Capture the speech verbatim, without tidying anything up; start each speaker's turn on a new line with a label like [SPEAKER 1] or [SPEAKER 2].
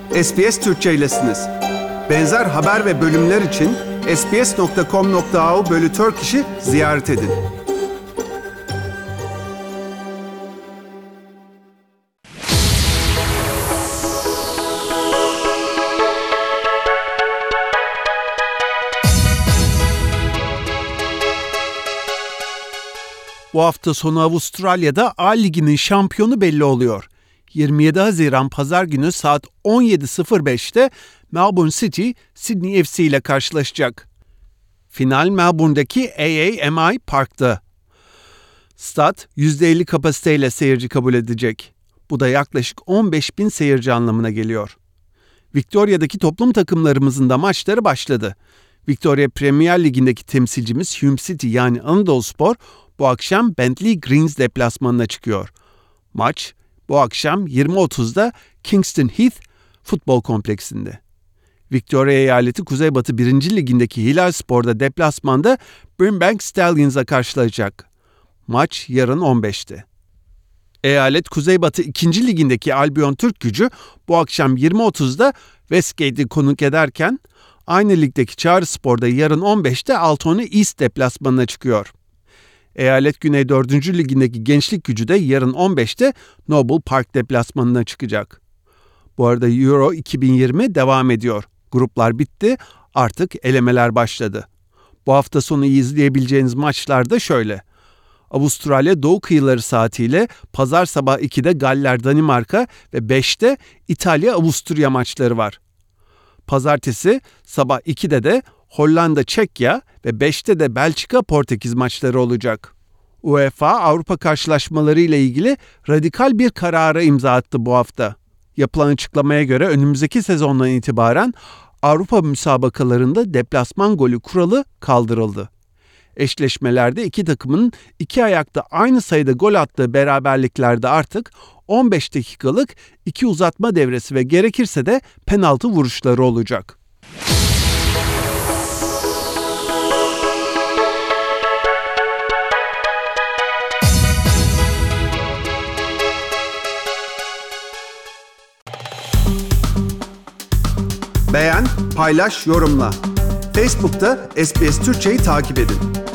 [SPEAKER 1] S B S Türkçe'ylesiniz. Benzer haber ve bölümler için sbs nokta com nokta a u bölü Turkish'i ziyaret edin. Bu hafta sonu Avustralya'da A Ligi'nin şampiyonu belli oluyor. yirmi yedi Haziran Pazar günü saat on yedi sıfır beşte Melbourne City, Sydney F C ile karşılaşacak. Final Melbourne'daki A A M I Park'ta. Stat yüzde elli kapasiteyle seyirci kabul edecek. Bu da yaklaşık on beş bin seyirci anlamına geliyor. Victoria'daki toplum takımlarımızın da maçları başladı. Victoria Premier Ligi'ndeki temsilcimiz Hume City yani Anadoluspor bu akşam Bentley Greens deplasmanına çıkıyor. Maç bu akşam yirmi otuzda Kingston Heath Futbol Kompleksinde. Victoria eyaleti Kuzeybatı birinci Ligi'ndeki Hilal Spor'da deplasmanda Brimbank Stallions'a karşılayacak. Maç yarın on beşte. Eyalet Kuzeybatı ikinci Ligi'ndeki Albion Türkgücü bu akşam yirmi otuzda Westgate'i konuk ederken aynı ligdeki Çağrı Spor'da yarın on beşte Altona East deplasmanına çıkıyor. Eyalet Güney dördüncü Ligi'ndeki Gençlik Gücü de yarın on beşte Noble Park deplasmanına çıkacak. Bu arada Euro iki bin yirmi devam ediyor. Gruplar bitti, artık elemeler başladı. Bu hafta sonu izleyebileceğiniz maçlar da şöyle. Avustralya Doğu Kıyıları saatiyle pazar sabah ikide Galler Danimarka ve beşte İtalya Avusturya maçları var. Pazartesi sabah ikide de Hollanda Çekya ve beşte de Belçika Portekiz maçları olacak. UEFA Avrupa karşılaşmaları ile ilgili radikal bir karara imza attı bu hafta. Yapılan açıklamaya göre önümüzdeki sezondan itibaren Avrupa müsabakalarında deplasman golü kuralı kaldırıldı. Eşleşmelerde iki takımın iki ayakta aynı sayıda gol attığı beraberliklerde artık on beş dakikalık iki uzatma devresi ve gerekirse de penaltı vuruşları olacak. Beğen, paylaş, yorumla. Facebook'ta S B S Türkçe'yi takip edin.